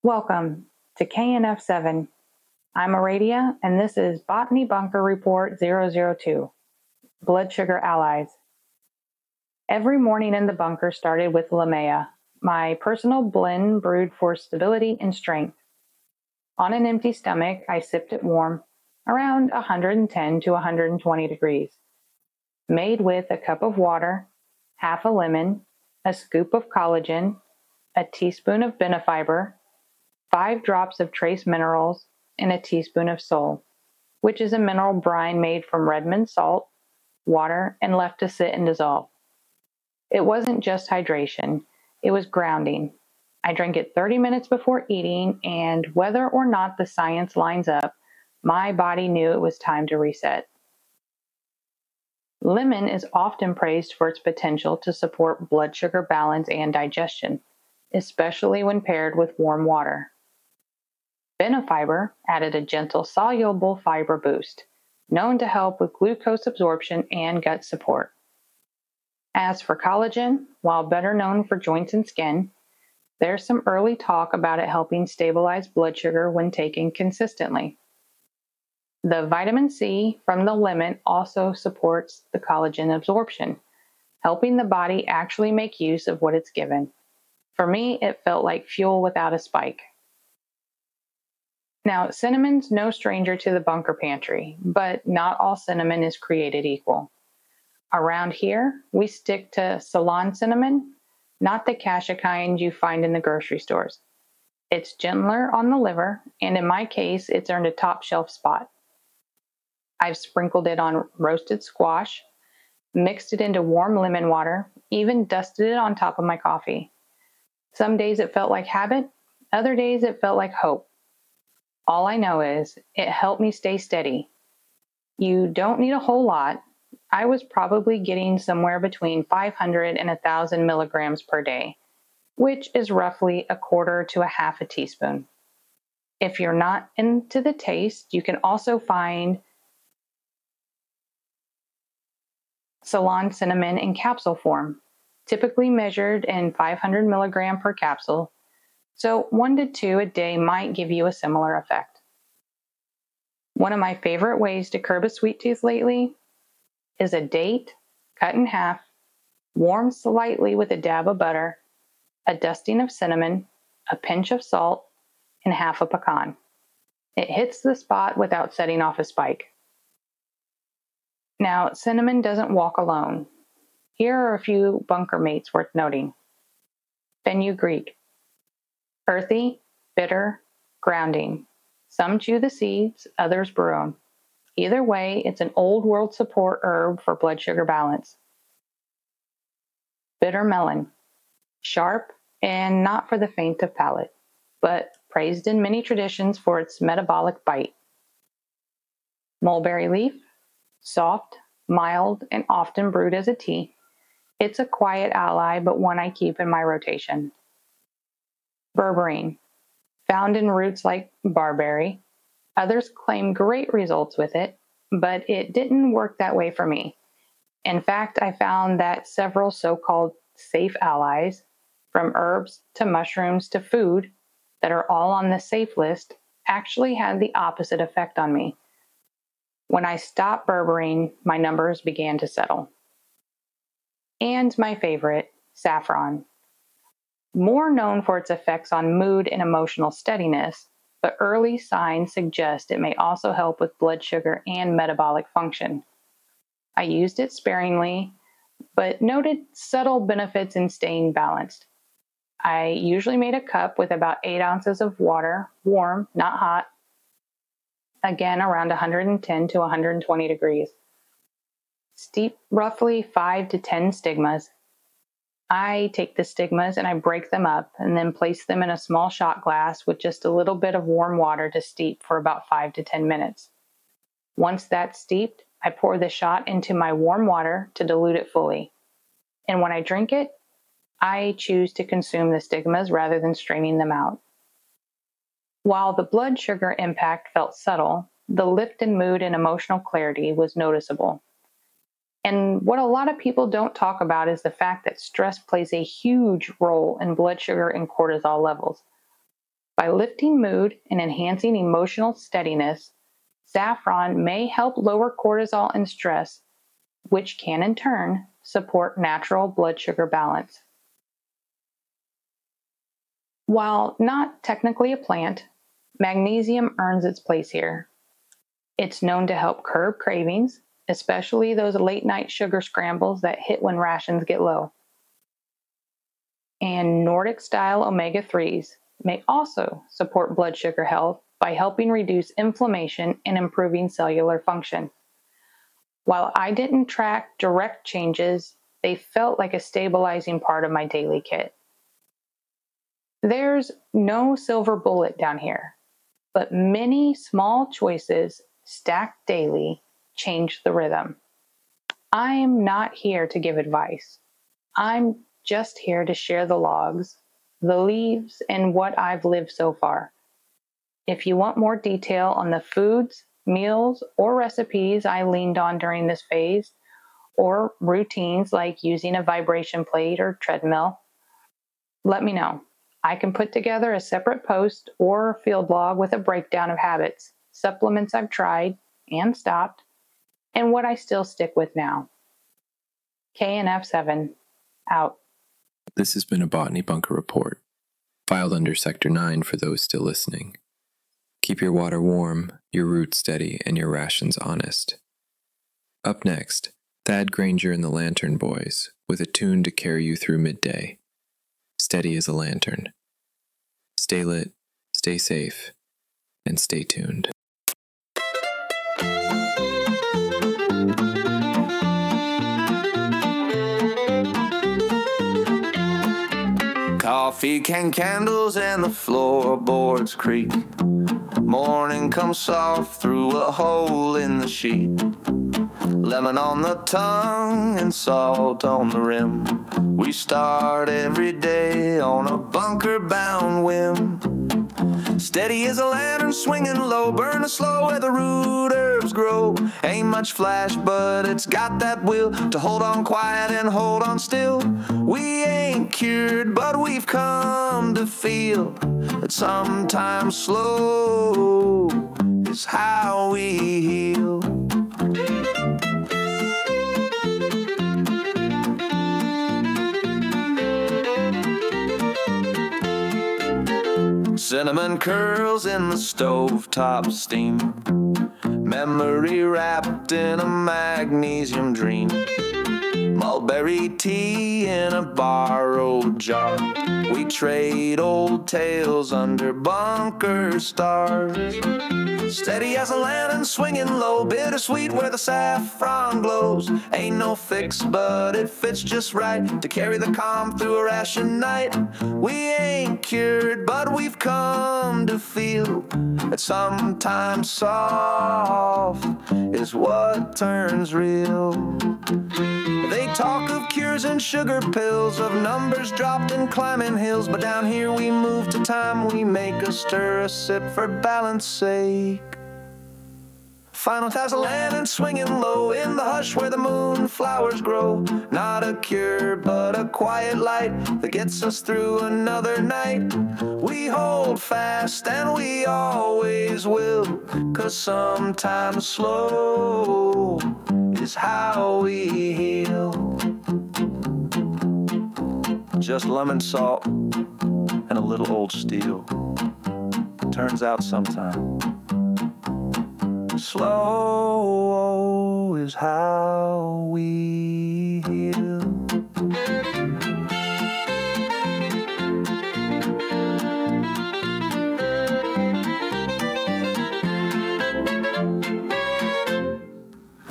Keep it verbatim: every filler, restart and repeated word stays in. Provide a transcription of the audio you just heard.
Welcome to K N F seven. I'm Aradia, and this is Botany Bunker Report zero zero two, Blood Sugar Allies. Every morning in the bunker started with Lamea, my personal blend brewed for stability and strength. On an empty stomach, I sipped it warm, around one hundred ten to one hundred twenty degrees. Made with a cup of water, half a lemon, a scoop of collagen, a teaspoon of benefiber, five drops of trace minerals, and a teaspoon of Sol, which is a mineral brine made from Redmond salt, water, and left to sit and dissolve. It wasn't just hydration, it was grounding. I drank it thirty minutes before eating, and whether or not the science lines up, my body knew it was time to reset. Lemon is often praised for its potential to support blood sugar balance and digestion, especially when paired with warm water. Benefiber added a gentle soluble fiber boost, known to help with glucose absorption and gut support. As for collagen, while better known for joints and skin, there's some early talk about it helping stabilize blood sugar when taken consistently. The vitamin C from the lemon also supports the collagen absorption, helping the body actually make use of what it's given. For me, it felt like fuel without a spike. Now, cinnamon's no stranger to the bunker pantry, but not all cinnamon is created equal. Around here, we stick to Ceylon cinnamon, not the cassia kind you find in the grocery stores. It's gentler on the liver, and in my case, it's earned a top shelf spot. I've sprinkled it on roasted squash, mixed it into warm lemon water, even dusted it on top of my coffee. Some days it felt like habit, other days it felt like hope. All I know is it helped me stay steady. You don't need a whole lot. I was probably getting somewhere between five hundred and one thousand milligrams per day, which is roughly a quarter to a half a teaspoon. If you're not into the taste, you can also find Ceylon cinnamon in capsule form, typically measured in five hundred milligrams per capsule, so one to two a day might give you a similar effect. One of my favorite ways to curb a sweet tooth lately is a date cut in half, warmed slightly with a dab of butter, a dusting of cinnamon, a pinch of salt, and half a pecan. It hits the spot without setting off a spike. Now, cinnamon doesn't walk alone. Here are a few bunker mates worth noting. Fenugreek. Earthy, bitter, grounding. Some chew the seeds, others brew them. Either way, it's an old world support herb for blood sugar balance. Bitter melon. Sharp and not for the faint of palate, but praised in many traditions for its metabolic bite. Mulberry leaf. Soft, mild, and often brewed as a tea. It's a quiet ally, but one I keep in my rotation. Berberine. Found in roots like barberry. Others claim great results with it, but it didn't work that way for me. In fact, I found that several so-called safe allies, from herbs to mushrooms to food, that are all on the safe list, actually had the opposite effect on me. When I stopped berberine, my numbers began to settle. And my favorite, saffron. More known for its effects on mood and emotional steadiness, but early signs suggest it may also help with blood sugar and metabolic function. I used it sparingly, but noted subtle benefits in staying balanced. I usually made a cup with about eight ounces of water, warm, not hot, again around one hundred ten to one hundred twenty degrees. Steep roughly five to ten stigmas. I take the stigmas and I break them up and then place them in a small shot glass with just a little bit of warm water to steep for about five to ten minutes. Once that's steeped, I pour the shot into my warm water to dilute it fully. And when I drink it, I choose to consume the stigmas rather than straining them out. While the blood sugar impact felt subtle, the lift in mood and emotional clarity was noticeable. And what a lot of people don't talk about is the fact that stress plays a huge role in blood sugar and cortisol levels. By lifting mood and enhancing emotional steadiness, saffron may help lower cortisol and stress, which can in turn support natural blood sugar balance. While not technically a plant, magnesium earns its place here. It's known to help curb cravings, especially those late night sugar scrambles that hit when rations get low. And Nordic style omega threes may also support blood sugar health by helping reduce inflammation and improving cellular function. While I didn't track direct changes, they felt like a stabilizing part of my daily kit. There's no silver bullet down here, but many small choices stacked daily change the rhythm. I'm not here to give advice. I'm just here to share the logs, the leaves, and what I've lived so far. If you want more detail on the foods, meals, or recipes I leaned on during this phase, or routines like using a vibration plate or treadmill, let me know. I can put together a separate post or field log with a breakdown of habits, supplements I've tried and stopped, and what I still stick with now. K N F seven, out. This has been a Botany Bunker Report, filed under Sector nine for those still listening. Keep your water warm, your roots steady, and your rations honest. Up next, Thad Granger and the Lantern Boys, with a tune to carry you through midday. Steady as a lantern. Stay lit, stay safe, and stay tuned. Coffee can candles and the floorboards creak. Morning comes soft through a hole in the sheet. Lemon on the tongue and salt on the rim. We start every day on a bunker-bound whim. Steady as a lantern swinging low, burning slow where the root herbs grow. Ain't much flash, but it's got that will to hold on quiet and hold on still. We ain't cured, but we've come to feel that sometimes slow is how we heal. Cinnamon curls in the stovetop steam. Memory wrapped in a magnesium dream. Mulberry tea in a borrowed jar. We trade old tales under bunker stars. Steady as a lantern swinging low, bittersweet where the saffron glows. Ain't no fix, but it fits just right to carry the calm through a ration night. We ain't cured, but we've come to feel that sometimes soft is what turns real. They talk of cures and sugar pills, of numbers dropped and climbing hills, but down here we move to time. We make a stir, a sip for balance sake. Final as a lantern swinging low in the hush where the moon flowers grow. Not a cure, but a quiet light that gets us through another night. We hold fast and we always will, 'cause sometimes slow is how we heal. Just lemon salt and a little old steel. Turns out sometime slow is how we